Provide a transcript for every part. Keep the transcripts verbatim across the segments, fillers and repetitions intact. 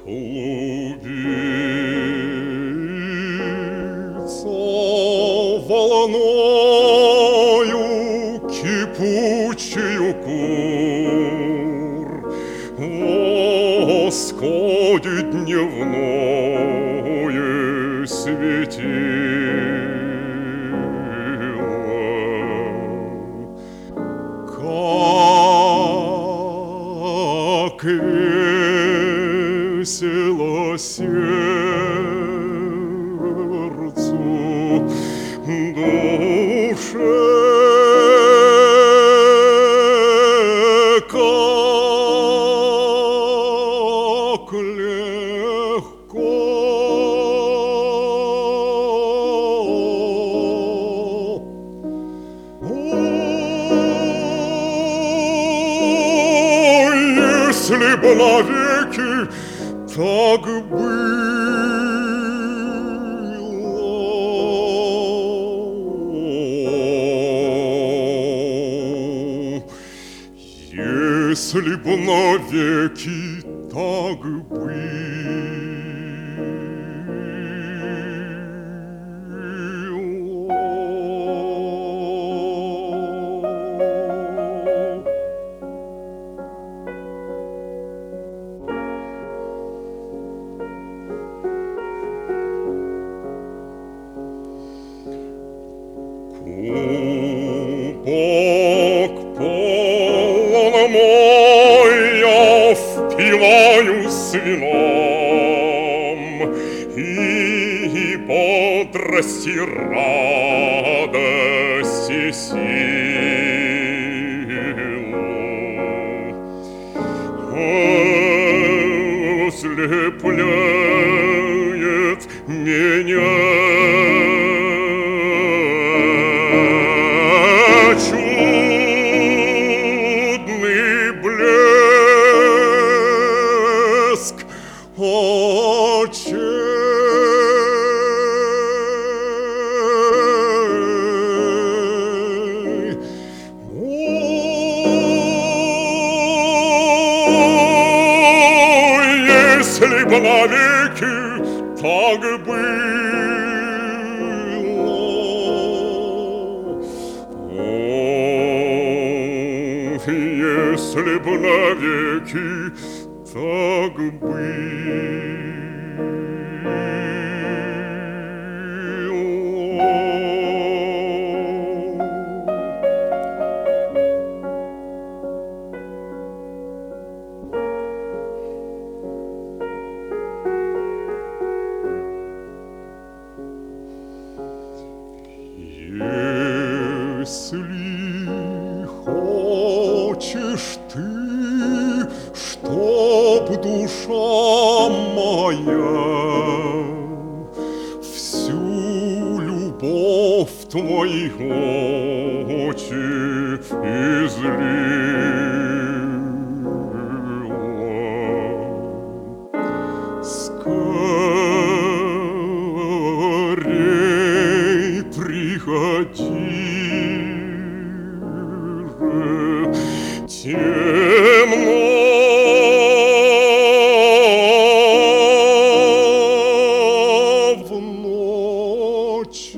Клубится волною кипучую кур, восходе дневное светило. Как весело сердцу, душе, как легко если бы навеки так было, если бы навеки так Кубок полон мой, я впиваюсь вином, и бодрость, и радость, и силу ослепляет меня. Если бы навеки так было, ох, если бы навеки так было. Если хочешь ты, чтоб душа моя всю любовь твоих очи излила, скорей приходи. Темно в ночи,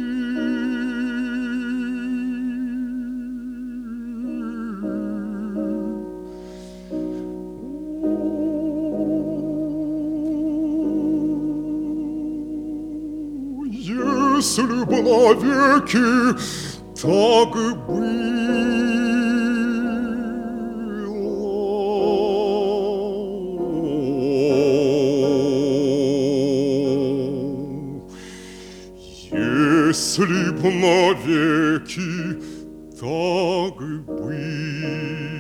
если бы навеки так было. Если б навеки так было.